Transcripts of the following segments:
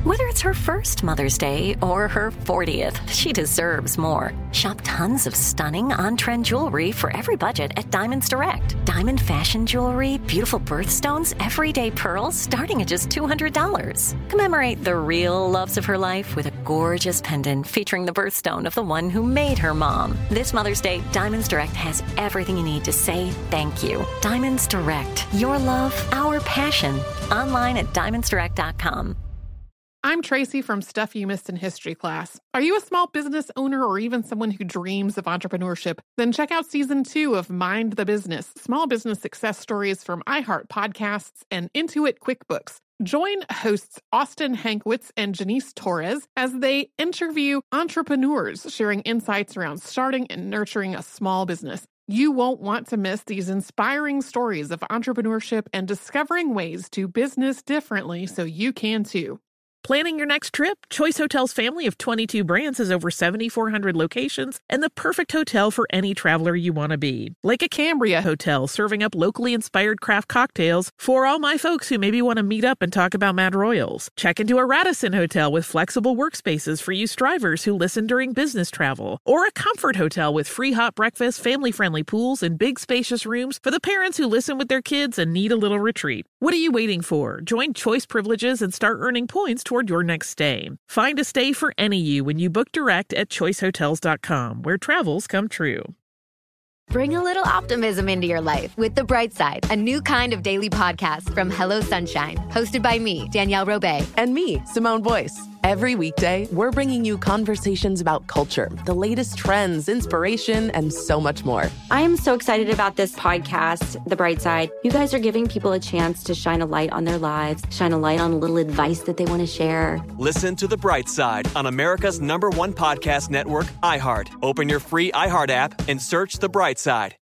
Whether it's her first Mother's Day or her 40th, she deserves more. Shop tons of stunning on-trend jewelry for every budget at Diamonds Direct. Diamond fashion jewelry, beautiful birthstones, everyday pearls starting at just $200. Commemorate the real loves of her life with a gorgeous pendant featuring the birthstone of the one who made her mom. This Mother's Day, Diamonds Direct has everything you need to say thank you. Diamonds Direct. Your love, our passion. Online at diamondsdirect.com. I'm Tracy from Stuff You Missed in History Class. Are you a small business owner or even someone who dreams of entrepreneurship? Then check out Season 2 of Mind the Business, Small Business Success Stories from iHeart Podcasts and Intuit QuickBooks. Join hosts Austin Hankwitz and Janice Torres as they interview entrepreneurs sharing insights around starting and nurturing a small business. You won't want to miss these inspiring stories of entrepreneurship and discovering ways to business differently so you can too. Planning your next trip? Choice Hotels' family of 22 brands has over 7,400 locations and the perfect hotel for any traveler you want to be. Like a Cambria Hotel, serving up locally inspired craft cocktails for all my folks who maybe want to meet up and talk about Mad Royals. Check into a Radisson Hotel with flexible workspaces for you strivers who listen during business travel. Or a Comfort Hotel with free hot breakfast, family-friendly pools, and big spacious rooms for the parents who listen with their kids and need a little retreat. What are you waiting for? Join Choice Privileges and start earning points toward your next stay. Find a stay for any you when you book direct at choicehotels.com, where travels come true. Bring a little optimism into your life with The Bright Side, a new kind of daily podcast from Hello Sunshine, hosted by me, Danielle Robay. And me, Simone Boyce. Every weekday, we're bringing you conversations about culture, the latest trends, inspiration, and so much more. I am so excited about this podcast, The Bright Side. You guys are giving people a chance to shine a light on their lives, shine a light on a little advice that they want to share. Listen to The Bright Side on America's #1 podcast network, iHeart. Open your free iHeart app and search The Bright Side.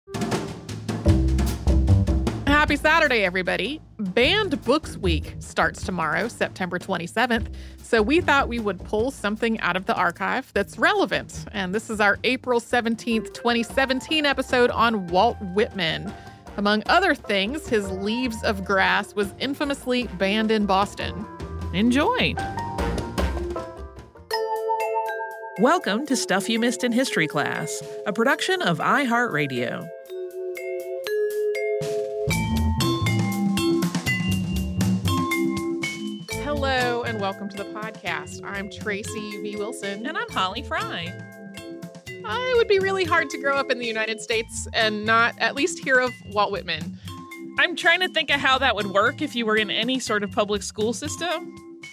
Happy Saturday, everybody. Banned Books Week starts tomorrow, September 27th, so we thought we would pull something out of the archive that's relevant. And this is our April 17th, 2017 episode on Walt Whitman. Among other things, his Leaves of Grass was infamously banned in Boston. Enjoy! Welcome to Stuff You Missed in History Class, a production of iHeartRadio. Hello and welcome to the podcast. I'm Tracy V. Wilson. And I'm Holly Fry. It would be really hard to grow up in the United States and not at least hear of Walt Whitman. I'm trying to think of how that would work if you were in any sort of public school system.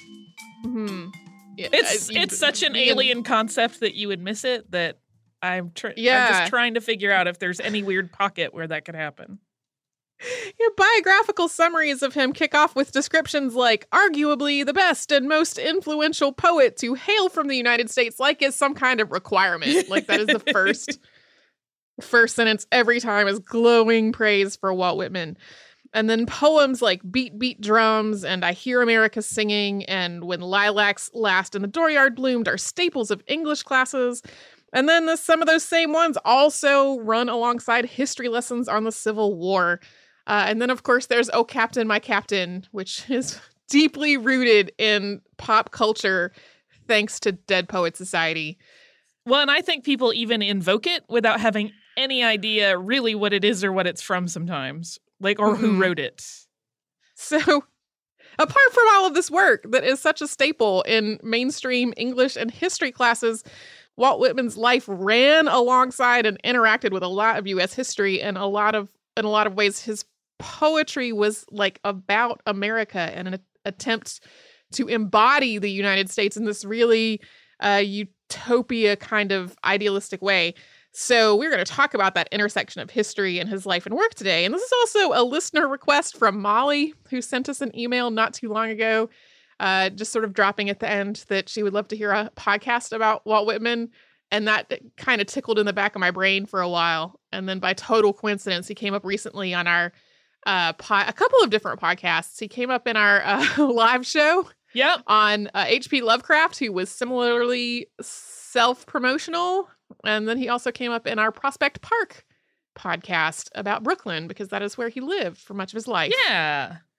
Yeah, it's such an alien concept that you would miss it that I'm just trying to figure out if there's any weird pocket where that could happen. Biographical summaries of him kick off with descriptions like arguably the best and most influential poet to hail from the United States, like is some kind of requirement. Like that is the first sentence every time is glowing praise for Walt Whitman. And then poems like Beat, Beat Drums and I Hear America Singing and When Lilacs Last in the Dooryard Bloomed are staples of English classes. And then some of those same ones also run alongside history lessons on the Civil War. And then, of course, there's Oh, Captain, My Captain, which is deeply rooted in pop culture thanks to Dead Poet Society. Well, and I think people even invoke it without having any idea really what it is or what it's from sometimes, or who wrote it. So, apart from all of this work that is such a staple in mainstream English and history classes, Walt Whitman's life ran alongside and interacted with a lot of U.S. history, and in a lot of ways, his poetry was like about America and an attempt to embody the United States in this really utopia kind of idealistic way. So we're going to talk about that intersection of history and his life and work today. And this is also a listener request from Molly, who sent us an email not too long ago, just sort of dropping at the end that she would love to hear a podcast about Walt Whitman. And that kind of tickled in the back of my brain for a while. And then by total coincidence, he came up recently on our a couple of different podcasts. He came up in our live show on H.P. Lovecraft, who was similarly self-promotional. And then he also came up in our Prospect Park podcast about Brooklyn, because that is where he lived for much of his life. Yeah.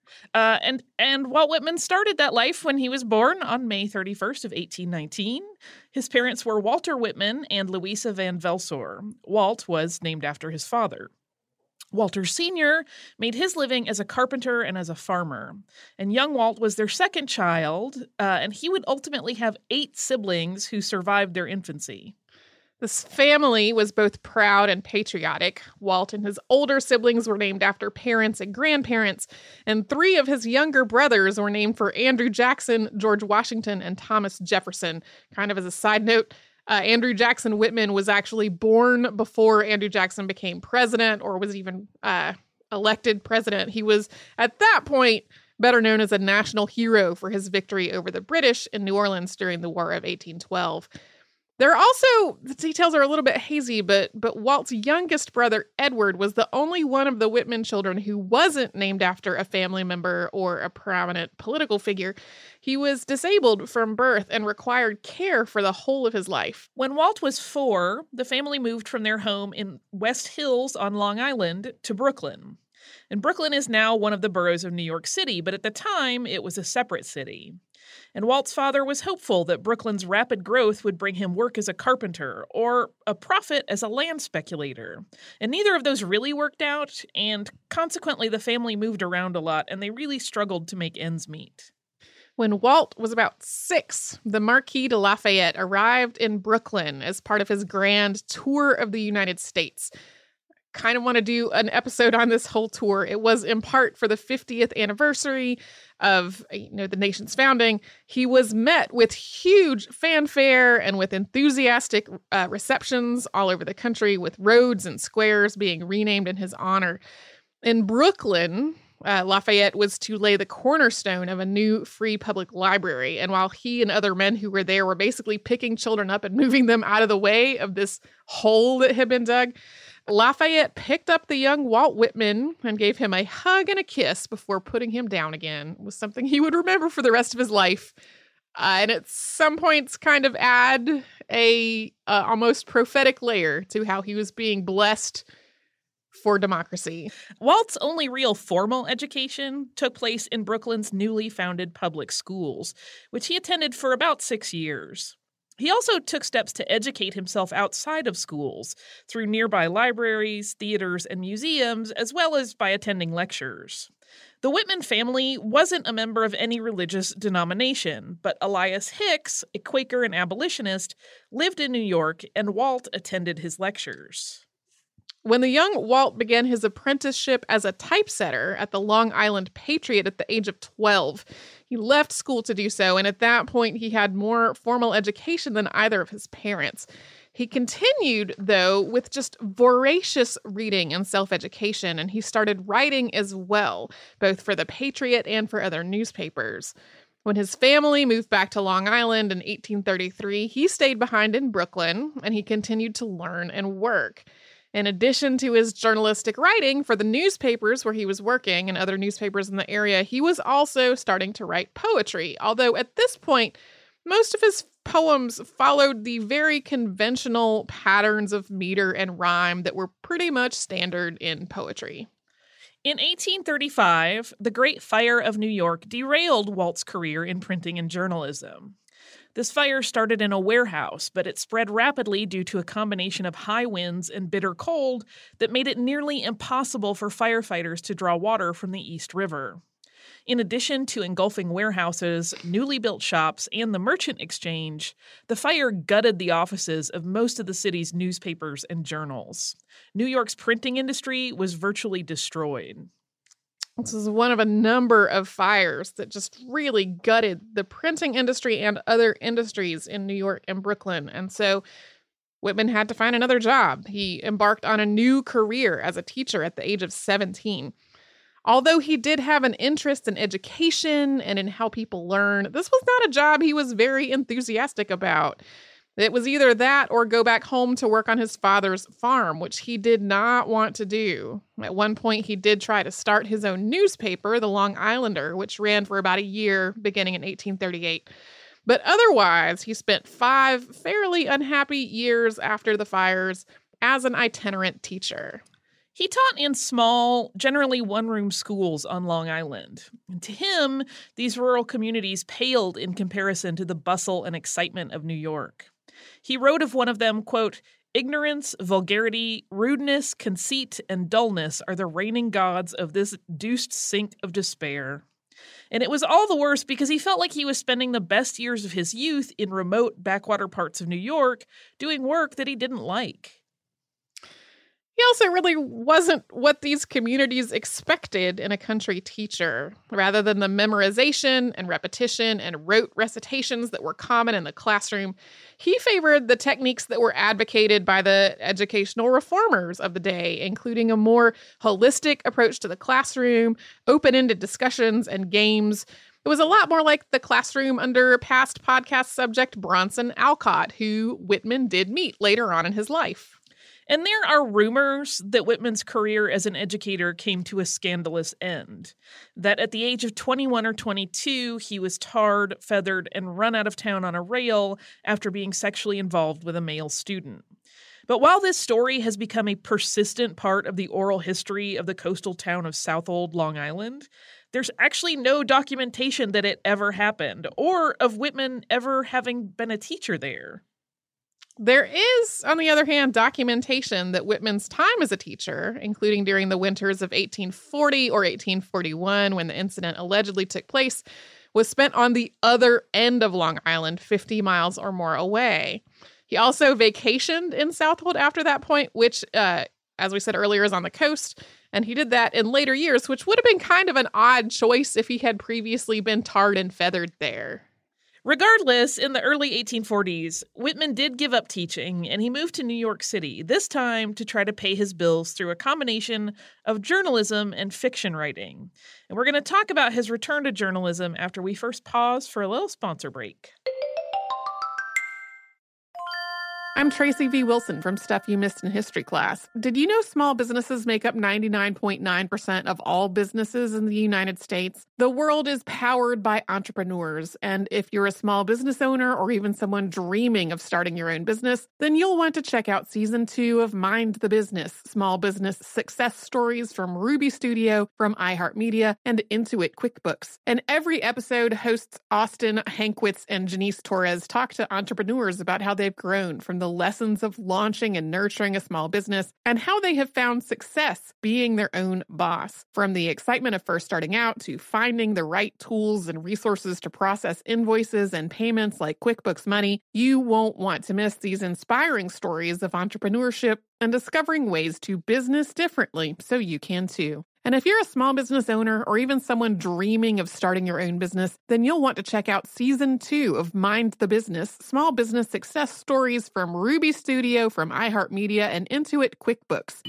And Walt Whitman started that life when he was born on May 31st of 1819. His parents were Walter Whitman and Louisa Van Velsor. Walt was named after his father. Walter Sr. made his living as a carpenter and as a farmer. And young Walt was their second child, and he would ultimately have 8 siblings who survived their infancy. This family was both proud and patriotic. Walt and his older siblings were named after parents and grandparents, and 3 of his younger brothers were named for Andrew Jackson, George Washington, and Thomas Jefferson. Kind of as a side note, Andrew Jackson Whitman was actually born before Andrew Jackson became president or was even elected president. He was, at that point, better known as a national hero for his victory over the British in New Orleans during the War of 1812. There are also, the details are a little bit hazy, but Walt's youngest brother, Edward, was the only one of the Whitman children who wasn't named after a family member or a prominent political figure. He was disabled from birth and required care for the whole of his life. When Walt was 4, the family moved from their home in West Hills on Long Island to Brooklyn. And Brooklyn is now one of the boroughs of New York City, but at the time, it was a separate city. And Walt's father was hopeful that Brooklyn's rapid growth would bring him work as a carpenter or a profit as a land speculator. And neither of those really worked out, and consequently the family moved around a lot, and they really struggled to make ends meet. When Walt was about 6, the Marquis de Lafayette arrived in Brooklyn as part of his grand tour of the United States. Kind of want to do an episode on this whole tour. It was in part for the 50th anniversary of the nation's founding. He was met with huge fanfare and with enthusiastic receptions all over the country, with roads and squares being renamed in his honor. In Brooklyn, Lafayette was to lay the cornerstone of a new free public library. And while he and other men who were there were basically picking children up and moving them out of the way of this hole that had been dug, Lafayette picked up the young Walt Whitman and gave him a hug and a kiss before putting him down again. It was something he would remember for the rest of his life. And at some points kind of add a almost prophetic layer to how he was being blessed for democracy. Walt's only real formal education took place in Brooklyn's newly founded public schools, which he attended for about 6 years. He also took steps to educate himself outside of schools through nearby libraries, theaters, and museums, as well as by attending lectures. The Whitman family wasn't a member of any religious denomination, but Elias Hicks, a Quaker and abolitionist, lived in New York, and Walt attended his lectures. When the young Walt began his apprenticeship as a typesetter at the Long Island Patriot at the age of 12, he left school to do so, and at that point he had more formal education than either of his parents. He continued, though, with just voracious reading and self-education, and he started writing as well, both for the Patriot and for other newspapers. When his family moved back to Long Island in 1833, he stayed behind in Brooklyn, and he continued to learn and work. In addition to his journalistic writing for the newspapers where he was working and other newspapers in the area, he was also starting to write poetry, although at this point, most of his poems followed the very conventional patterns of meter and rhyme that were pretty much standard in poetry. In 1835, the Great Fire of New York derailed Walt's career in printing and journalism. This fire started in a warehouse, but it spread rapidly due to a combination of high winds and bitter cold that made it nearly impossible for firefighters to draw water from the East River. In addition to engulfing warehouses, newly built shops, and the merchant exchange, the fire gutted the offices of most of the city's newspapers and journals. New York's printing industry was virtually destroyed. This is one of a number of fires that just really gutted the printing industry and other industries in New York and Brooklyn. And so Whitman had to find another job. He embarked on a new career as a teacher at the age of 17. Although he did have an interest in education and in how people learn, this was not a job he was very enthusiastic about. It was either that or go back home to work on his father's farm, which he did not want to do. At one point, he did try to start his own newspaper, the Long Islander, which ran for about a year beginning in 1838. But otherwise, he spent 5 fairly unhappy years after the fires as an itinerant teacher. He taught in small, generally one-room schools on Long Island. And to him, these rural communities paled in comparison to the bustle and excitement of New York. He wrote of one of them, quote, "Ignorance, vulgarity, rudeness, conceit, and dullness are the reigning gods of this deuced sink of despair." And it was all the worse because he felt like he was spending the best years of his youth in remote backwater parts of New York doing work that he didn't like. He also really wasn't what these communities expected in a country teacher. Rather than the memorization and repetition and rote recitations that were common in the classroom, he favored the techniques that were advocated by the educational reformers of the day, including a more holistic approach to the classroom, open-ended discussions, and games. It was a lot more like the classroom under past podcast subject Bronson Alcott, who Whitman did meet later on in his life. And there are rumors that Whitman's career as an educator came to a scandalous end. That at the age of 21 or 22, he was tarred, feathered, and run out of town on a rail after being sexually involved with a male student. But while this story has become a persistent part of the oral history of the coastal town of Southold, Long Island, there's actually no documentation that it ever happened, or of Whitman ever having been a teacher there. There is, on the other hand, documentation that Whitman's time as a teacher, including during the winters of 1840 or 1841, when the incident allegedly took place, was spent on the other end of Long Island, 50 miles or more away. He also vacationed in Southold after that point, which, as we said earlier, is on the coast. And he did that in later years, which would have been kind of an odd choice if he had previously been tarred and feathered there. Regardless, in the early 1840s, Whitman did give up teaching, and he moved to New York City, this time to try to pay his bills through a combination of journalism and fiction writing. And we're going to talk about his return to journalism after we first pause for a little sponsor break. I'm Tracy V. Wilson from Stuff You Missed in History Class. Did you know small businesses make up 99.9% of all businesses in the United States? The world is powered by entrepreneurs, and if you're a small business owner or even someone dreaming of starting your own business, then you'll want to check out Season 2 of Mind the Business, Small Business Success Stories from Ruby Studio, from iHeartMedia, and Intuit QuickBooks. And every episode, hosts Austin Hankwitz and Janice Torres talk to entrepreneurs about how they've grown from the lessons of launching and nurturing a small business and how they have found success being their own boss. From the excitement of first starting out to finding the right tools and resources to process invoices and payments like QuickBooks Money, you won't want to miss these inspiring stories of entrepreneurship and discovering ways to business differently so you can too. And if you're a small business owner or even someone dreaming of starting your own business, then you'll want to check out Season 2 of Mind the Business, Small Business Success Stories from Ruby Studio, from iHeartMedia, and Intuit QuickBooks.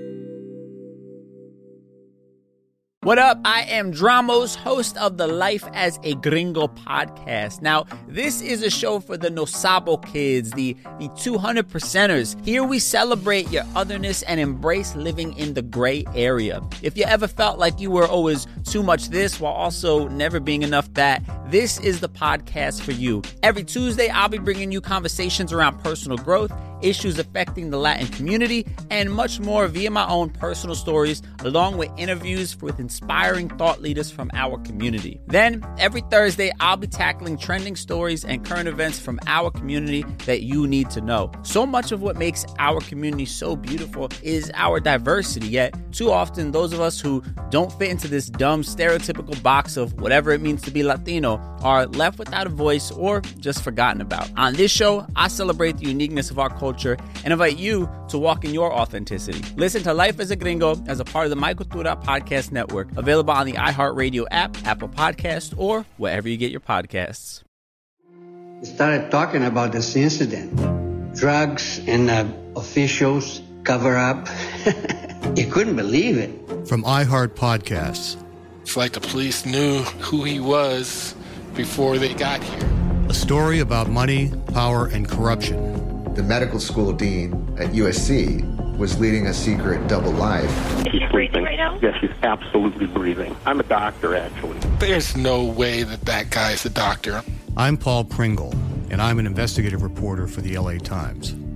What up? I am Dramos, host of the Life as a Gringo podcast. Now, this is a show for the No Sabo kids, the 200%ers. Here we celebrate your otherness and embrace living in the gray area. If you ever felt like you were always too much this while also never being enough that, this is the podcast for you. Every Tuesday, I'll be bringing you conversations around personal growth, issues affecting the Latin community, and much more via my own personal stories, along with interviews with inspiring thought leaders from our community. Then, every Thursday, I'll be tackling trending stories and current events from our community that you need to know. So much of what makes our community so beautiful is our diversity, yet too often those of us who don't fit into this dumb stereotypical box of whatever it means to be Latino are left without a voice or just forgotten about. On this show, I celebrate the uniqueness of our culture and invite you to walk in your authenticity. Listen to Life as a Gringo as a part of the My Cultura Podcast Network, available on the iHeartRadio app, Apple Podcasts, or wherever you get your podcasts. We started talking about this incident. Drugs and officials cover up. You couldn't believe it. From iHeart Podcasts. It's like the police knew who he was before they got here. A story about money, power, and corruption. The medical school dean at USC was leading a secret double life. Is she breathing right now? Yes, she's absolutely breathing. I'm a doctor, actually. There's no way that guy's a doctor. I'm Paul Pringle, and I'm an investigative reporter for the LA Times.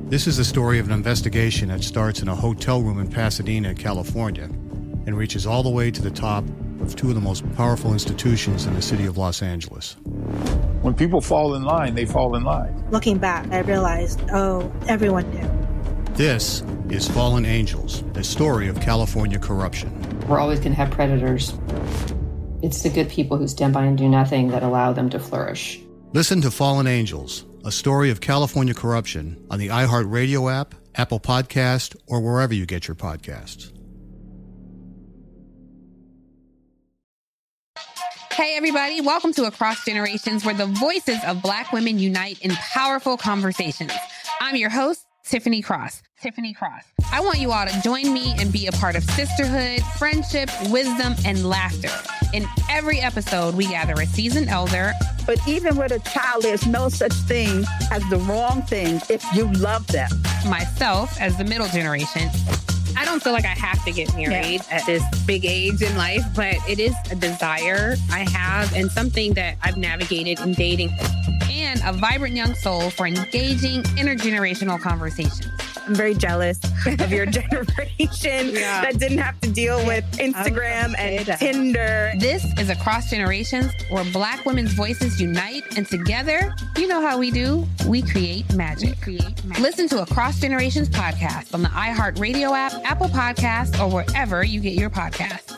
This is the story of an investigation that starts in a hotel room in Pasadena, California, and reaches all the way to the top of two of the most powerful institutions in the city of Los Angeles. When people fall in line, they fall in line. Looking back, I realized, everyone knew. This is Fallen Angels, a story of California corruption. We're always going to have predators. It's the good people who stand by and do nothing that allow them to flourish. Listen to Fallen Angels, a story of California corruption on the iHeartRadio app, Apple Podcast, or wherever you get your podcasts. Hey, everybody. Welcome to Across Generations, where the voices of Black women unite in powerful conversations. I'm your host, Tiffany Cross. I want you all to join me and be a part of sisterhood, friendship, wisdom, and laughter. In every episode, we gather a seasoned elder. But even with a child, there's no such thing as the wrong thing if you love them. Myself, as the middle generation. I don't feel like I have to get married at this big age in life, but it is a desire I have and something that I've navigated in dating. And a vibrant young soul for engaging intergenerational conversations. I'm very jealous of your generation that didn't have to deal with Instagram and Tinder. This is Across Generations, where Black women's voices unite, and together, you know how we do, we create magic. Listen to Across Generations podcast on the iHeartRadio app, Apple Podcasts, or wherever you get your podcasts.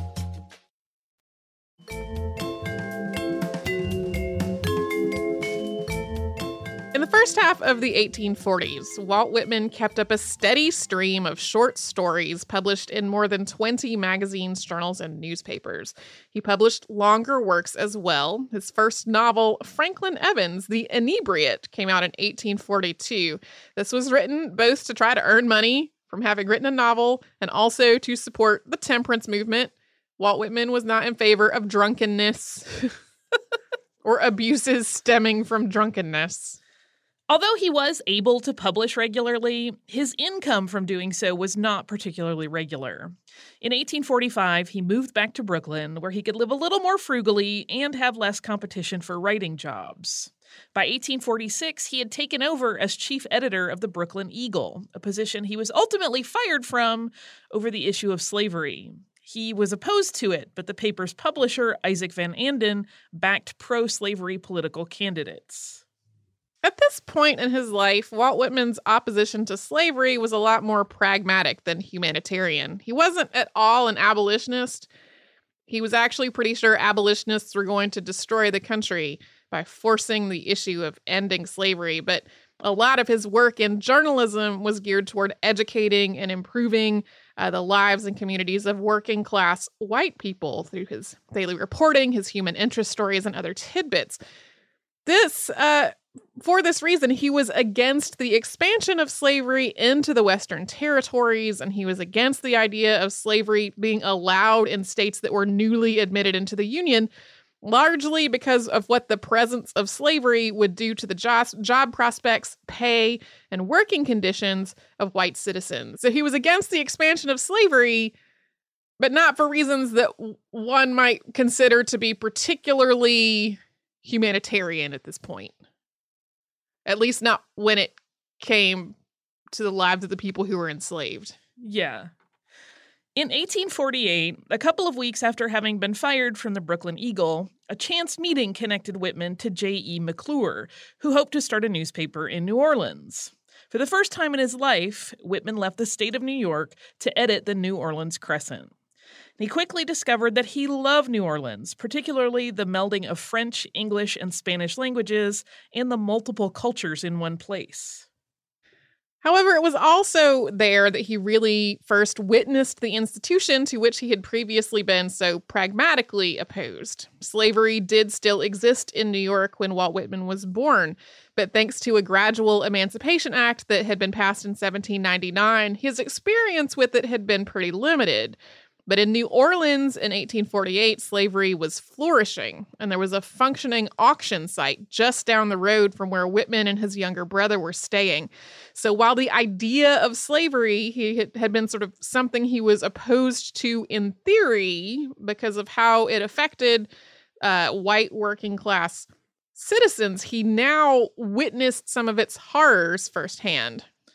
In the first half of the 1840s, Walt Whitman kept up a steady stream of short stories published in more than 20 magazines, journals, and newspapers. He published longer works as well. His first novel, Franklin Evans, The Inebriate, came out in 1842. This was written both to try to earn money from having written a novel and also to support the temperance movement. Walt Whitman was not in favor of drunkenness or abuses stemming from drunkenness. Although he was able to publish regularly, his income from doing so was not particularly regular. In 1845, he moved back to Brooklyn, where he could live a little more frugally and have less competition for writing jobs. By 1846, he had taken over as chief editor of the Brooklyn Eagle, a position he was ultimately fired from over the issue of slavery. He was opposed to it, but the paper's publisher, Isaac Van Anden, backed pro-slavery political candidates. At this point in his life, Walt Whitman's opposition to slavery was a lot more pragmatic than humanitarian. He wasn't at all an abolitionist. He was actually pretty sure abolitionists were going to destroy the country by forcing the issue of ending slavery. But a lot of his work in journalism was geared toward educating and improving the lives and communities of working class white people through his daily reporting, his human interest stories, and other tidbits. For this reason, he was against the expansion of slavery into the Western territories, and he was against the idea of slavery being allowed in states that were newly admitted into the Union, largely because of what the presence of slavery would do to the job prospects, pay, and working conditions of white citizens. So he was against the expansion of slavery, but not for reasons that one might consider to be particularly humanitarian at this point. At least not when it came to the lives of the people who were enslaved. Yeah. In 1848, a couple of weeks after having been fired from the Brooklyn Eagle, a chance meeting connected Whitman to J.E. McClure, who hoped to start a newspaper in New Orleans. For the first time in his life, Whitman left the state of New York to edit the New Orleans Crescent. He quickly discovered that he loved New Orleans, particularly the melding of French, English, and Spanish languages and the multiple cultures in one place. However, it was also there that he really first witnessed the institution to which he had previously been so pragmatically opposed. Slavery did still exist in New York when Walt Whitman was born, but thanks to a gradual Emancipation Act that had been passed in 1799, his experience with it had been pretty limited. But in New Orleans in 1848, slavery was flourishing, and there was a functioning auction site just down the road from where Whitman and his younger brother were staying. So while the idea of slavery had been sort of something he was opposed to in theory because of how it affected white working class citizens, he now witnessed some of its horrors firsthand.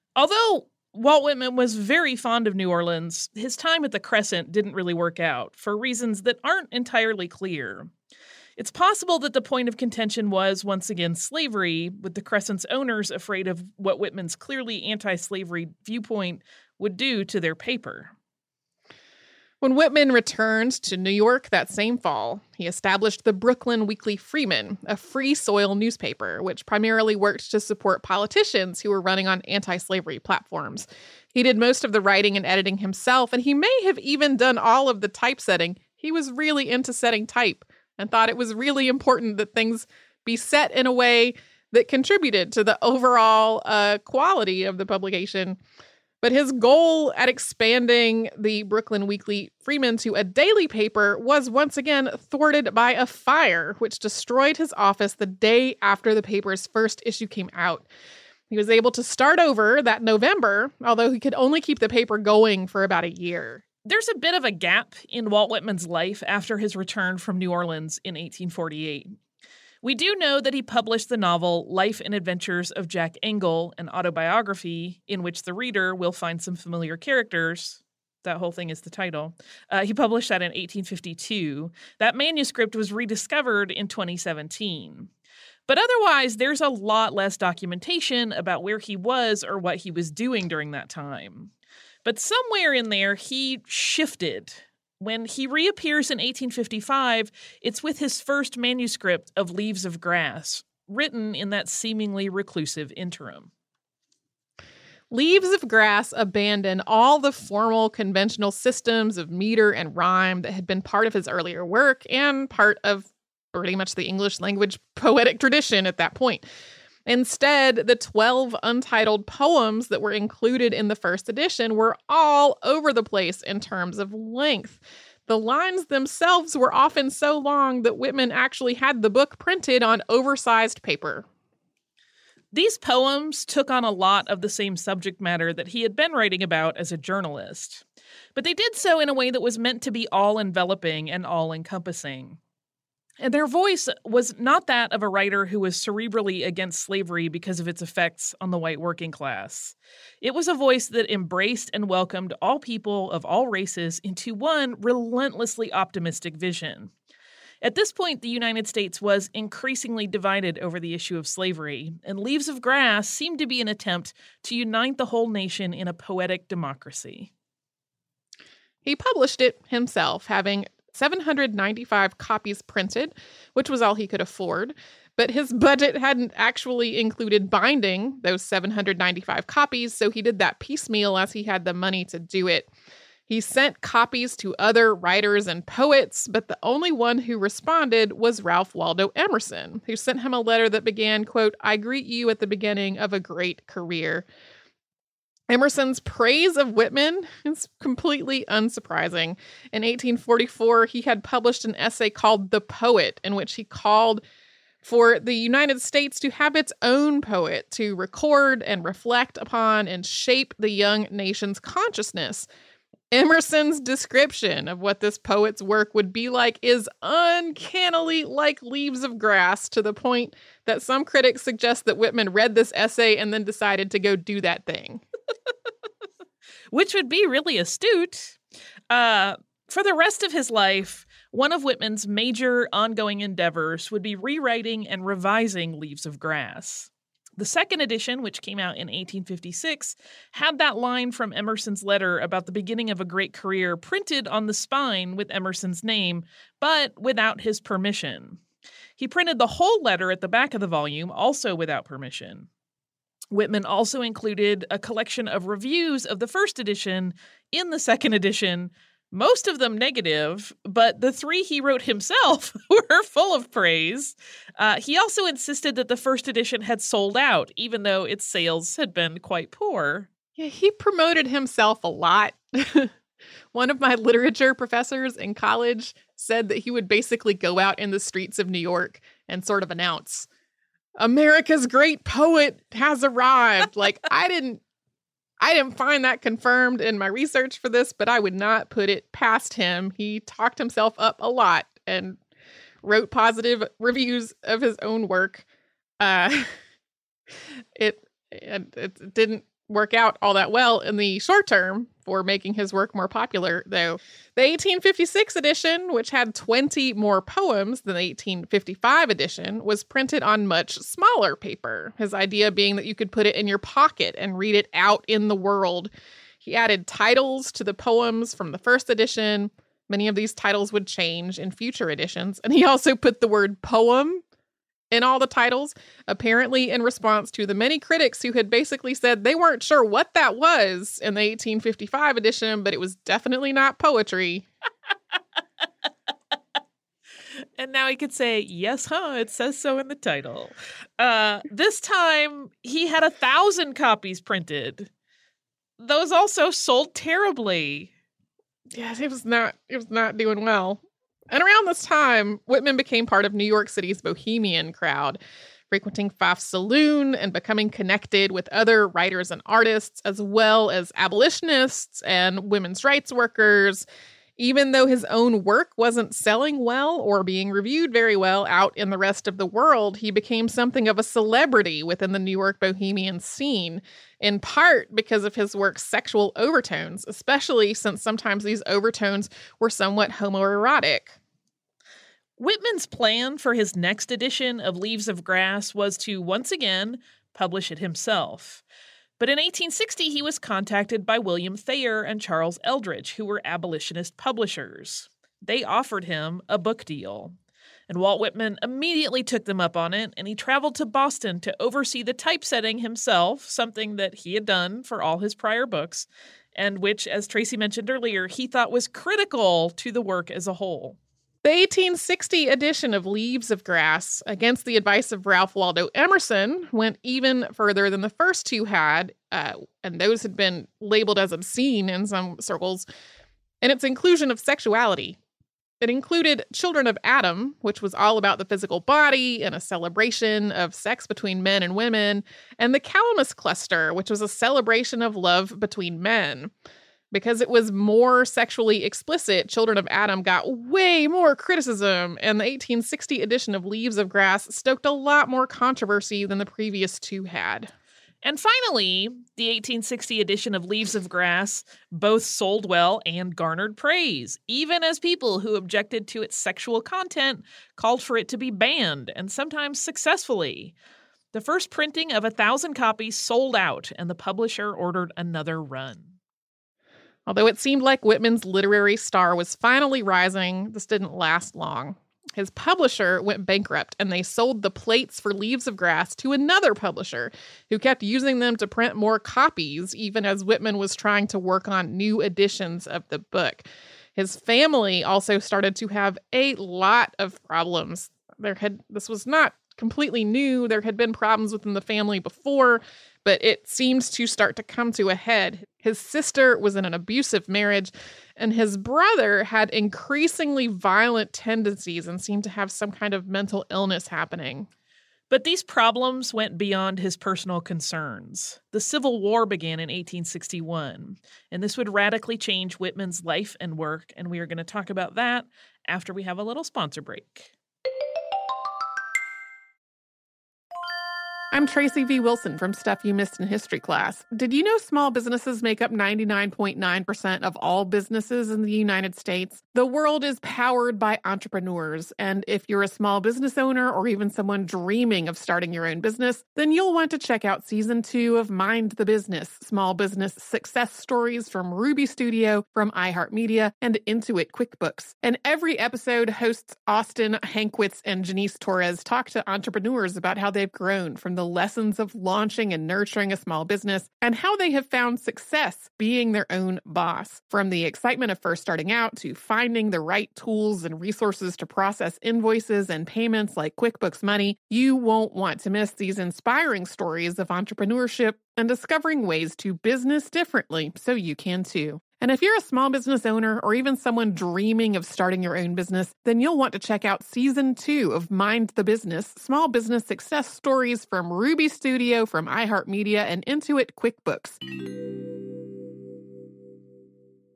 Although Walt Whitman was very fond of New Orleans, his time at the Crescent didn't really work out for reasons that aren't entirely clear. It's possible that the point of contention was, once again, slavery, with the Crescent's owners afraid of what Whitman's clearly anti-slavery viewpoint would do to their paper. When Whitman returned to New York that same fall, he established the Brooklyn Weekly Freeman, a free soil newspaper, which primarily worked to support politicians who were running on anti-slavery platforms. He did most of the writing and editing himself, and he may have even done all of the typesetting. He was really into setting type and thought it was really important that things be set in a way that contributed to the overall quality of the publication. But his goal at expanding the Brooklyn Weekly Freeman to a daily paper was once again thwarted by a fire, which destroyed his office the day after the paper's first issue came out. He was able to start over that November, although he could only keep the paper going for about a year. There's a bit of a gap in Walt Whitman's life after his return from New Orleans in 1848. We do know that he published the novel Life and Adventures of Jack Engle, an autobiography in which the reader will find some familiar characters. That whole thing is the title. He published that in 1852. That manuscript was rediscovered in 2017. But otherwise, there's a lot less documentation about where he was or what he was doing during that time. But somewhere in there, he shifted. When he reappears in 1855, it's with his first manuscript of Leaves of Grass, written in that seemingly reclusive interim. Leaves of Grass abandoned all the formal conventional systems of meter and rhyme that had been part of his earlier work and part of pretty much the English language poetic tradition at that point. Instead, the 12 untitled poems that were included in the first edition were all over the place in terms of length. The lines themselves were often so long that Whitman actually had the book printed on oversized paper. These poems took on a lot of the same subject matter that he had been writing about as a journalist, but they did so in a way that was meant to be all-enveloping and all-encompassing. And their voice was not that of a writer who was cerebrally against slavery because of its effects on the white working class. It was a voice that embraced and welcomed all people of all races into one relentlessly optimistic vision. At this point, the United States was increasingly divided over the issue of slavery, and Leaves of Grass seemed to be an attempt to unite the whole nation in a poetic democracy. He published it himself, having 795 copies printed, which was all he could afford. But his budget hadn't actually included binding those 795 copies, so he did that piecemeal as he had the money to do it. He sent copies to other writers and poets, but the only one who responded was Ralph Waldo Emerson, who sent him a letter that began, quote, "I greet you at the beginning of a great career." Emerson's praise of Whitman is completely unsurprising. In 1844, he had published an essay called The Poet, in which he called for the United States to have its own poet to record and reflect upon and shape the young nation's consciousness. Emerson's description of what this poet's work would be like is uncannily like Leaves of Grass, to the point that some critics suggest that Whitman read this essay and then decided to go do that thing. Which would be really astute. For the rest of his life, one of Whitman's major ongoing endeavors would be rewriting and revising Leaves of Grass. The second edition, which came out in 1856, had that line from Emerson's letter about the beginning of a great career printed on the spine with Emerson's name, but without his permission. He printed the whole letter at the back of the volume, also without permission. Whitman also included a collection of reviews of the first edition in the second edition, most of them negative, but the 3 he wrote himself were full of praise. He also insisted that the first edition had sold out, even though its sales had been quite poor. Yeah, he promoted himself a lot. One of my literature professors in college said that he would basically go out in the streets of New York and sort of announce, "America's great poet has arrived." Like, I didn't find that confirmed in my research for this, but I would not put it past him. He talked himself up a lot and wrote positive reviews of his own work. It didn't work out all that well in the short term for making his work more popular, though. The 1856 edition, which had 20 more poems than the 1855 edition, was printed on much smaller paper, his idea being that you could put it in your pocket and read it out in the world. He added titles to the poems from the first edition. Many of these titles would change in future editions, and he also put the word poem in all the titles, apparently in response to the many critics who had basically said they weren't sure what that was in the 1855 edition, but it was definitely not poetry. And now he could say, yes, huh? It says so in the title. This time, he had 1,000 copies printed. Those also sold terribly. Yeah, it was not doing well. And around this time, Whitman became part of New York City's bohemian crowd, frequenting Pfaff's Saloon and becoming connected with other writers and artists, as well as abolitionists and women's rights workers. Even though his own work wasn't selling well or being reviewed very well out in the rest of the world, he became something of a celebrity within the New York bohemian scene, in part because of his work's sexual overtones, especially since sometimes these overtones were somewhat homoerotic. Whitman's plan for his next edition of Leaves of Grass was to, once again, publish it himself. But in 1860, he was contacted by William Thayer and Charles Eldridge, who were abolitionist publishers. They offered him a book deal. And Walt Whitman immediately took them up on it, and he traveled to Boston to oversee the typesetting himself, something that he had done for all his prior books, and which, as Tracy mentioned earlier, he thought was critical to the work as a whole. The 1860 edition of Leaves of Grass, against the advice of Ralph Waldo Emerson, went even further than the first two had, and those had been labeled as obscene in some circles, in its inclusion of sexuality. It included Children of Adam, which was all about the physical body and a celebration of sex between men and women, and the Calamus Cluster, which was a celebration of love between men. Because it was more sexually explicit, Children of Adam got way more criticism, and the 1860 edition of Leaves of Grass stoked a lot more controversy than the previous two had. And finally, the 1860 edition of Leaves of Grass both sold well and garnered praise, even as people who objected to its sexual content called for it to be banned, and sometimes successfully. The first printing of 1,000 copies sold out, and the publisher ordered another run. Although it seemed like Whitman's literary star was finally rising, this didn't last long. His publisher went bankrupt, and they sold the plates for Leaves of Grass to another publisher who kept using them to print more copies, even as Whitman was trying to work on new editions of the book. His family also started to have a lot of problems. This was not completely new. There had been problems within the family before, but it seemed to start to come to a head. His sister was in an abusive marriage, and his brother had increasingly violent tendencies and seemed to have some kind of mental illness happening. But these problems went beyond his personal concerns. The Civil War began in 1861, and this would radically change Whitman's life and work, and we are going to talk about that after we have a little sponsor break. I'm Tracy V. Wilson from Stuff You Missed in History Class. Did you know small businesses make up 99.9% of all businesses in the United States? The world is powered by entrepreneurs, and if you're a small business owner or even someone dreaming of starting your own business, then you'll want to check out Season 2 of Mind the Business, Small Business Success Stories from Ruby Studio, from iHeartMedia, and Intuit QuickBooks. In every episode, hosts Austin Hankwitz and Janice Torres talk to entrepreneurs about how they've grown from the lessons of launching and nurturing a small business and how they have found success being their own boss. From the excitement of first starting out to finding the right tools and resources to process invoices and payments like QuickBooks Money, you won't want to miss these inspiring stories of entrepreneurship and discovering ways to business differently so you can too. And if you're a small business owner or even someone dreaming of starting your own business, then you'll want to check out Season 2 of Mind the Business, Small Business Success Stories from Ruby Studio, from iHeartMedia, and Intuit QuickBooks.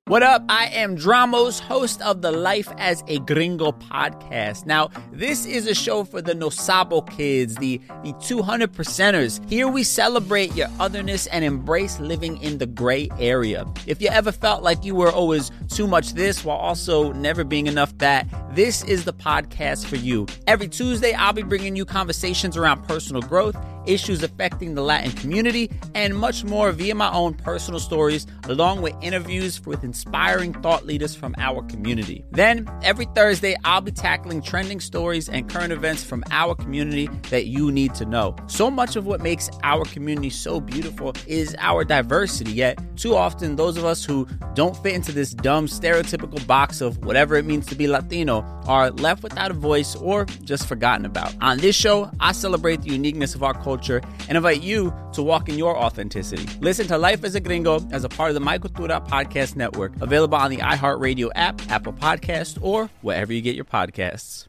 What up? I am Dramos, host of the Life as a Gringo podcast. Now, this is a show for the No Sabo kids, the 200%ers. Here we celebrate your otherness and embrace living in the gray area. If you ever felt like you were always too much this while also never being enough that, this is the podcast for you. Every Tuesday, I'll be bringing you conversations around personal growth, issues affecting the Latin community, and much more via my own personal stories, along with interviews with inspiring thought leaders from our community. Then, every Thursday, I'll be tackling trending stories and current events from our community that you need to know. So much of what makes our community so beautiful is our diversity, yet too often those of us who don't fit into this dumb stereotypical box of whatever it means to be Latino are left without a voice or just forgotten about. On this show, I celebrate the uniqueness of our culture and invite you to walk in your authenticity. Listen to Life as a Gringo as a part of the My Cultura podcast network, available on the iHeartRadio app, Apple Podcasts, or wherever you get your podcasts.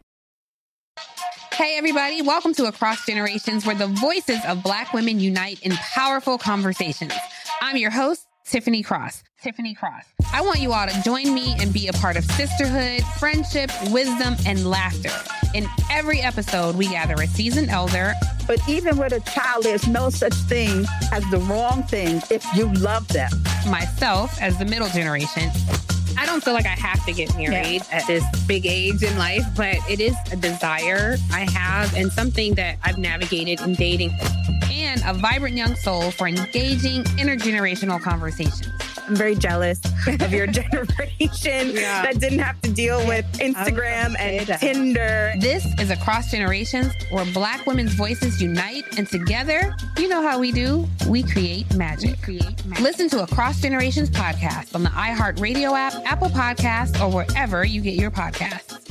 Hey, everybody. Welcome to Across Generations, where the voices of Black women unite in powerful conversations. I'm your host, Tiffany Cross. I want you all to join me and be a part of sisterhood, friendship, wisdom, and laughter. In every episode, we gather a seasoned elder. But even with a child, there's no such thing as the wrong thing if you love them. Myself as the middle generation. I don't feel like I have to get married at this big age in life, but it is a desire I have and something that I've navigated in dating. And a vibrant young soul for engaging intergenerational conversations. I'm very jealous of your generation that didn't have to deal with Instagram and Tinder. This is Across Generations, where Black women's voices unite, and together, you know how we do, we create magic. Listen to Across Generations podcast on the iHeartRadio app, Apple Podcasts, or wherever you get your podcasts.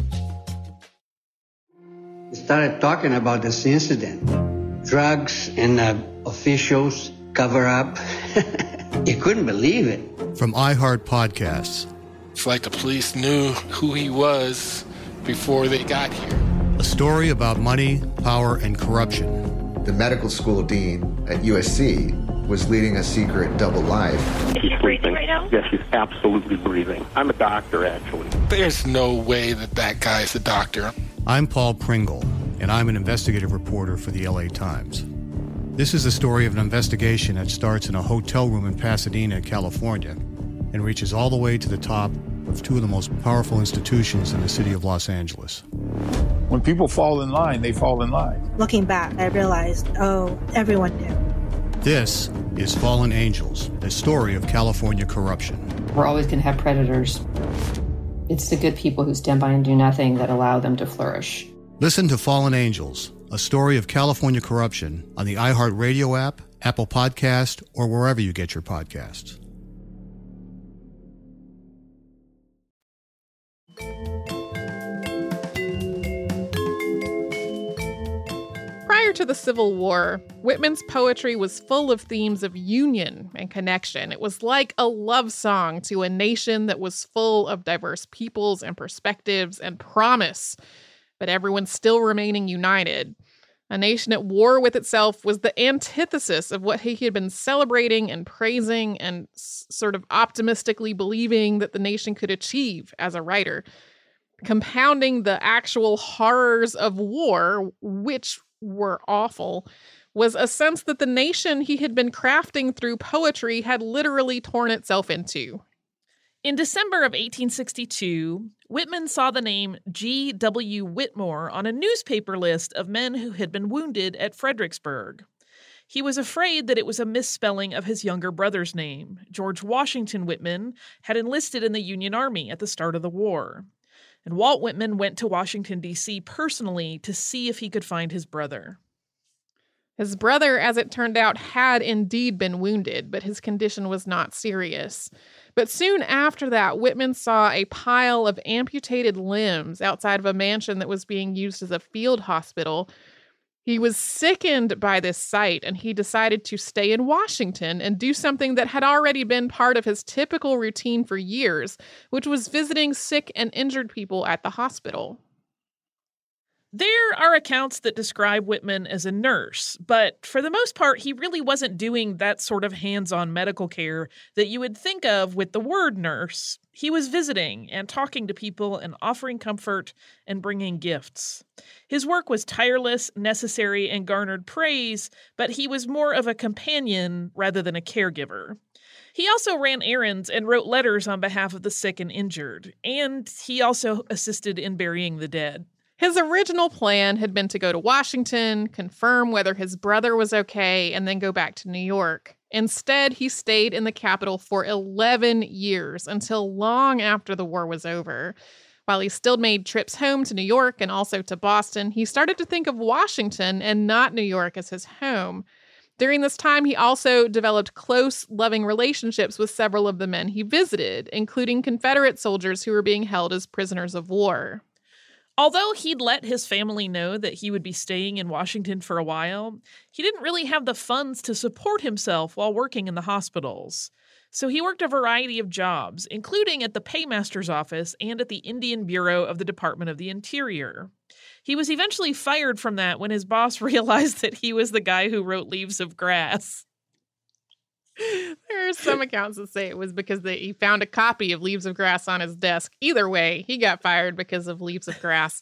We started talking about this incident. Drugs and officials cover up. You couldn't believe it. From iHeart Podcasts. It's like the police knew who he was before they got here. A story about money, power, and corruption. The medical school dean at USC was leading a secret double life. Is she breathing right now? Yes, she's absolutely breathing. I'm a doctor, actually. There's no way that guy's a doctor. I'm Paul Pringle, and I'm an investigative reporter for the LA Times. This is the story of an investigation that starts in a hotel room in Pasadena, California, and reaches all the way to the top of two of the most powerful institutions in the city of Los Angeles. When people fall in line, they fall in line. Looking back, I realized, everyone knew. This is Fallen Angels, a story of California corruption. We're always going to have predators. It's the good people who stand by and do nothing that allow them to flourish. Listen to Fallen Angels, a story of California corruption on the iHeartRadio app, Apple Podcast, or wherever you get your podcasts. Prior to the Civil War, Whitman's poetry was full of themes of union and connection. It was like a love song to a nation that was full of diverse peoples and perspectives and promise, but everyone still remaining united. A nation at war with itself was the antithesis of what he had been celebrating and praising and sort of optimistically believing that the nation could achieve as a writer. Compounding the actual horrors of war, which were awful, was a sense that the nation he had been crafting through poetry had literally torn itself into. In December of 1862, Whitman saw the name G.W. Whitmore on a newspaper list of men who had been wounded at Fredericksburg. He was afraid that it was a misspelling of his younger brother's name. George Washington Whitman had enlisted in the Union Army at the start of the war. And Walt Whitman went to Washington, D.C. personally to see if he could find his brother. His brother, as it turned out, had indeed been wounded, but his condition was not serious. But soon after that, Whitman saw a pile of amputated limbs outside of a mansion that was being used as a field hospital. He was sickened by this sight, and he decided to stay in Washington and do something that had already been part of his typical routine for years, which was visiting sick and injured people at the hospital. There are accounts that describe Whitman as a nurse, but for the most part, he really wasn't doing that sort of hands-on medical care that you would think of with the word nurse. He was visiting and talking to people and offering comfort and bringing gifts. His work was tireless, necessary, and garnered praise, but he was more of a companion rather than a caregiver. He also ran errands and wrote letters on behalf of the sick and injured, and he also assisted in burying the dead. His original plan had been to go to Washington, confirm whether his brother was okay, and then go back to New York. Instead, he stayed in the capital for 11 years, until long after the war was over. While he still made trips home to New York and also to Boston, he started to think of Washington and not New York as his home. During this time, he also developed close, loving relationships with several of the men he visited, including Confederate soldiers who were being held as prisoners of war. Although he'd let his family know that he would be staying in Washington for a while, he didn't really have the funds to support himself while working in the hospitals. So he worked a variety of jobs, including at the paymaster's office and at the Indian Bureau of the Department of the Interior. He was eventually fired from that when his boss realized that he was the guy who wrote Leaves of Grass. There are some accounts that say it was because he found a copy of Leaves of Grass on his desk. Either way, he got fired because of Leaves of Grass.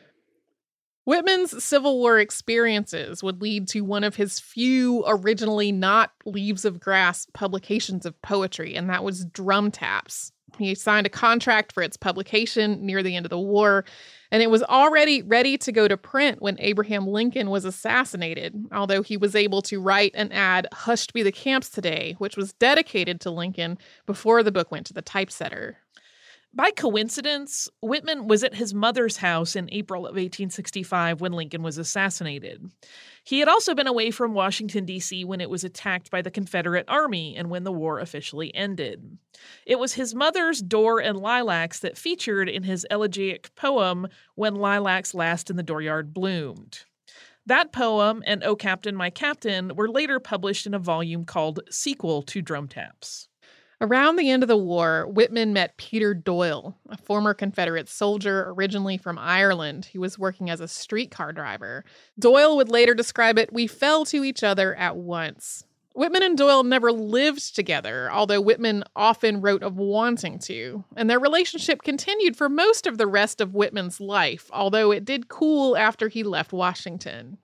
Whitman's Civil War experiences would lead to one of his few originally not Leaves of Grass publications of poetry, and that was Drum Taps. He signed a contract for its publication near the end of the war, and it was already ready to go to print when Abraham Lincoln was assassinated, although he was able to write and add Hushed Be the Camps Today, which was dedicated to Lincoln before the book went to the typesetter. By coincidence, Whitman was at his mother's house in April of 1865 when Lincoln was assassinated. He had also been away from Washington, D.C. when it was attacked by the Confederate Army and when the war officially ended. It was his mother's door and lilacs that featured in his elegiac poem, When Lilacs Last in the Dooryard Bloomed. That poem and Oh Captain, My Captain were later published in a volume called Sequel to Drum Taps. Around the end of the war, Whitman met Peter Doyle, a former Confederate soldier originally from Ireland who was working as a streetcar driver. Doyle would later describe it, "We fell to each other at once." Whitman and Doyle never lived together, although Whitman often wrote of wanting to, and their relationship continued for most of the rest of Whitman's life, although it did cool after he left Washington.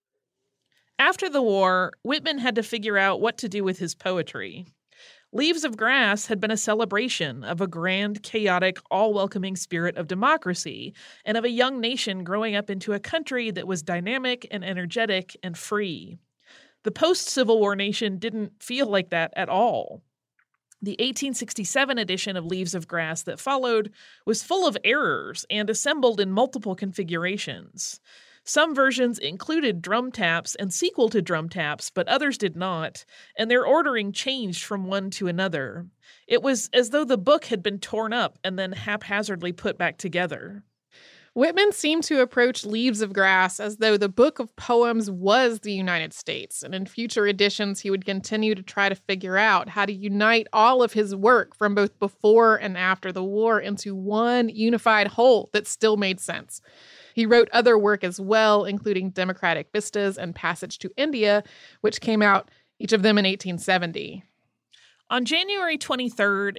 After the war, Whitman had to figure out what to do with his poetry. Leaves of Grass had been a celebration of a grand, chaotic, all-welcoming spirit of democracy and of a young nation growing up into a country that was dynamic and energetic and free. The post-Civil War nation didn't feel like that at all. The 1867 edition of Leaves of Grass that followed was full of errors and assembled in multiple configurations. Some versions included drum taps and sequel to drum taps, but others did not, and their ordering changed from one to another. It was as though the book had been torn up and then haphazardly put back together. Whitman seemed to approach Leaves of Grass as though the book of poems was the United States, and in future editions he would continue to try to figure out how to unite all of his work from both before and after the war into one unified whole that still made sense. He wrote other work as well, including Democratic Vistas and Passage to India, which came out, each of them in 1870. On January 23rd,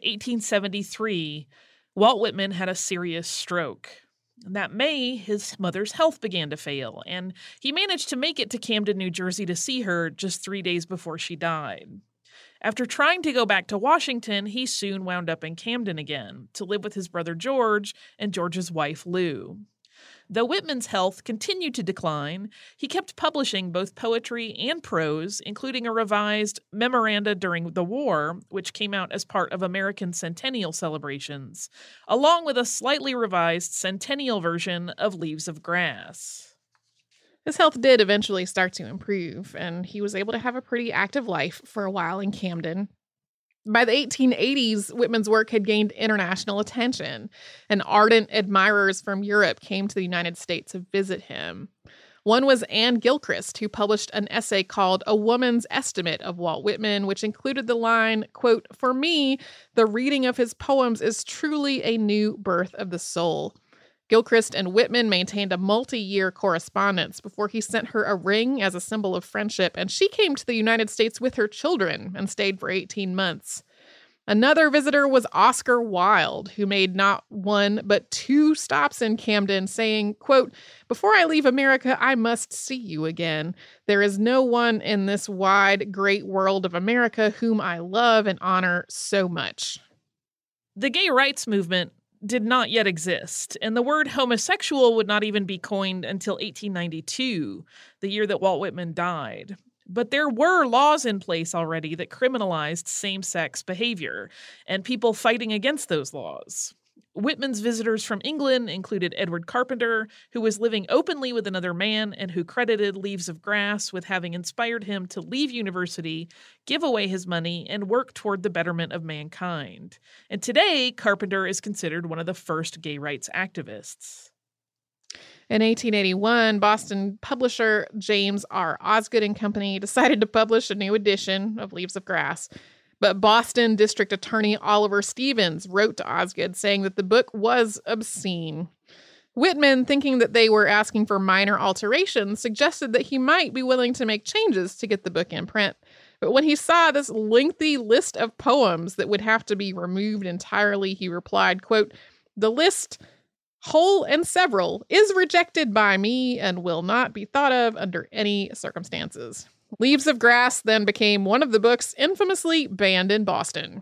1873, Walt Whitman had a serious stroke. That May, his mother's health began to fail, and he managed to make it to Camden, New Jersey to see her just 3 days before she died. After trying to go back to Washington, he soon wound up in Camden again to live with his brother George and George's wife Lou. Though Whitman's health continued to decline, he kept publishing both poetry and prose, including a revised Memoranda During the War, which came out as part of American Centennial celebrations, along with a slightly revised centennial version of Leaves of Grass. His health did eventually start to improve, and he was able to have a pretty active life for a while in Camden. By the 1880s, Whitman's work had gained international attention, and ardent admirers from Europe came to the United States to visit him. One was Anne Gilchrist, who published an essay called A Woman's Estimate of Walt Whitman, which included the line, quote, "For me, the reading of his poems is truly a new birth of the soul." Gilchrist and Whitman maintained a multi-year correspondence before he sent her a ring as a symbol of friendship, and she came to the United States with her children and stayed for 18 months. Another visitor was Oscar Wilde, who made not one but 2 stops in Camden, saying, quote, "Before I leave America, I must see you again. There is no one in this wide, great world of America whom I love and honor so much." The gay rights movement did not yet exist, and the word homosexual would not even be coined until 1892, the year that Walt Whitman died. But there were laws in place already that criminalized same-sex behavior, and people fighting against those laws. Whitman's visitors from England included Edward Carpenter, who was living openly with another man and who credited Leaves of Grass with having inspired him to leave university, give away his money, and work toward the betterment of mankind. And today, Carpenter is considered one of the first gay rights activists. In 1881, Boston publisher James R. Osgood and Company decided to publish a new edition of Leaves of Grass. But Boston District Attorney Oliver Stevens wrote to Osgood saying that the book was obscene. Whitman, thinking that they were asking for minor alterations, suggested that he might be willing to make changes to get the book in print. But when he saw this lengthy list of poems that would have to be removed entirely, he replied, quote, "The list, whole and several, is rejected by me and will not be thought of under any circumstances." Leaves of Grass then became one of the books infamously banned in Boston.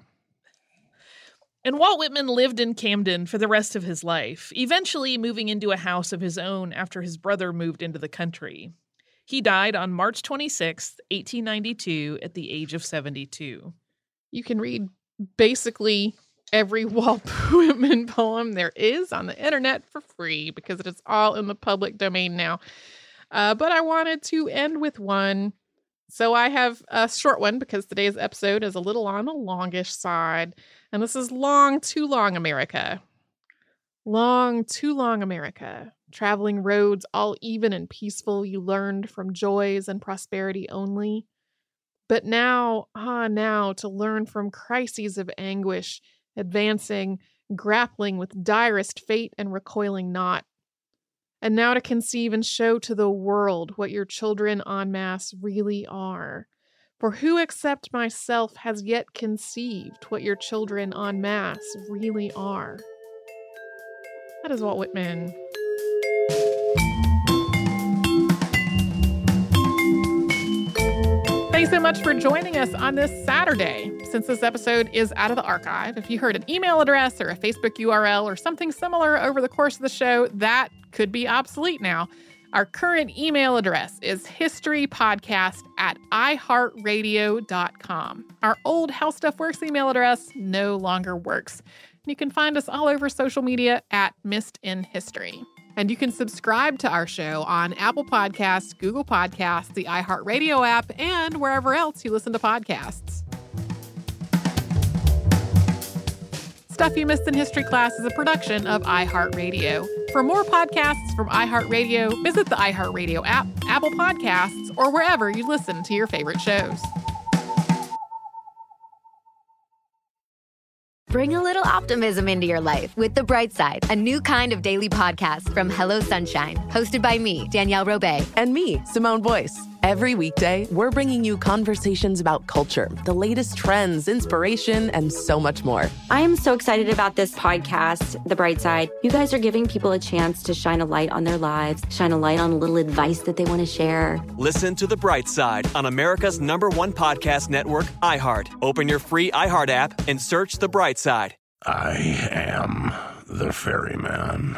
And Walt Whitman lived in Camden for the rest of his life, eventually moving into a house of his own after his brother moved into the country. He died on March 26, 1892, at the age of 72. You can read basically every Walt Whitman poem there is on the internet for free because it is all in the public domain now. But I wanted to end with one. So I have a short one because today's episode is a little on the longish side. And this is Long, Too Long America. Long, too long America. Traveling roads all even and peaceful, you learned from joys and prosperity only. But now, now, to learn from crises of anguish, advancing, grappling with direst fate and recoiling not. And now to conceive and show to the world what your children en masse really are. For who except myself has yet conceived what your children en masse really are? That is Walt Whitman. Thanks so much for joining us on this Saturday. Since this episode is out of the archive, if you heard an email address or a Facebook URL or something similar over the course of the show, that could be obsolete now. Our current email address is historypodcast@iheartradio.com. Our old How Stuff Works email address no longer works. You can find us all over social media at Missed in History. And you can subscribe to our show on Apple Podcasts, Google Podcasts, the iHeartRadio app, and wherever else you listen to podcasts. Stuff You Missed in History Class is a production of iHeartRadio. For more podcasts from iHeartRadio, visit the iHeartRadio app, Apple Podcasts, or wherever you listen to your favorite shows. Bring a little optimism into your life with The Bright Side, a new kind of daily podcast from Hello Sunshine, hosted by me, Danielle Robay. And me, Simone Boyce. Every weekday, we're bringing you conversations about culture, the latest trends, inspiration, and so much more. I am so excited about this podcast, The Bright Side. You guys are giving people a chance to shine a light on their lives, shine a light on a little advice that they want to share. Listen to The Bright Side on America's #1 podcast network, iHeart. Open your free iHeart app and search The Bright Side. I am the ferryman.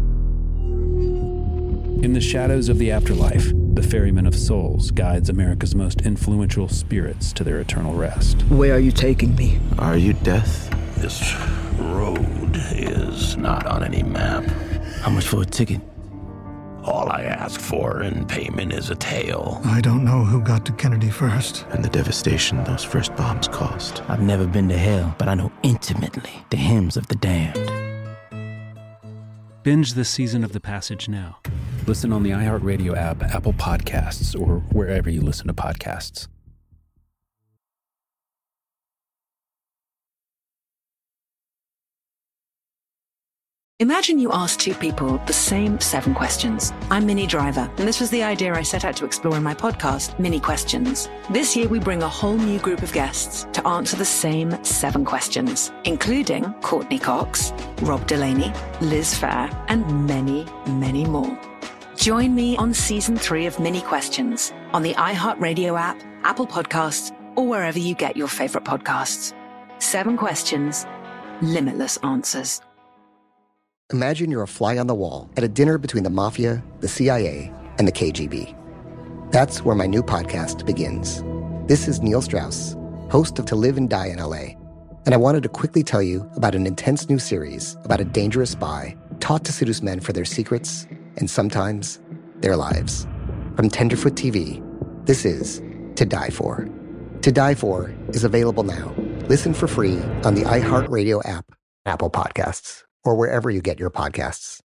In the shadows of the afterlife, the Ferryman of Souls guides America's most influential spirits to their eternal rest. Where are you taking me? Are you death? This road is not on any map. How much for a ticket? All I ask for in payment is a tale. I don't know who got to Kennedy first. And the devastation those first bombs caused. I've never been to hell, but I know intimately the hymns of the damned. Binge this season of The Passage now. Listen on the iHeartRadio app, Apple Podcasts, or wherever you listen to podcasts. Imagine you ask two people the same 7 questions. I'm Minnie Driver, and this was the idea I set out to explore in my podcast, Minnie Questions. This year, we bring a whole new group of guests to answer the same 7 questions, including Courtney Cox, Rob Delaney, Liz Phair, and many, many more. Join me on Season 3 of Minnie Questions on the iHeartRadio app, Apple Podcasts, or wherever you get your favorite podcasts. 7 questions, limitless answers. Imagine you're a fly on the wall at a dinner between the Mafia, the CIA, and the KGB. That's where my new podcast begins. This is Neil Strauss, host of To Live and Die in LA, and I wanted to quickly tell you about an intense new series about a dangerous spy taught to seduce men for their secrets and sometimes their lives. From Tenderfoot TV, this is To Die For. To Die For is available now. Listen for free on the iHeartRadio app, Apple Podcasts, or wherever you get your podcasts.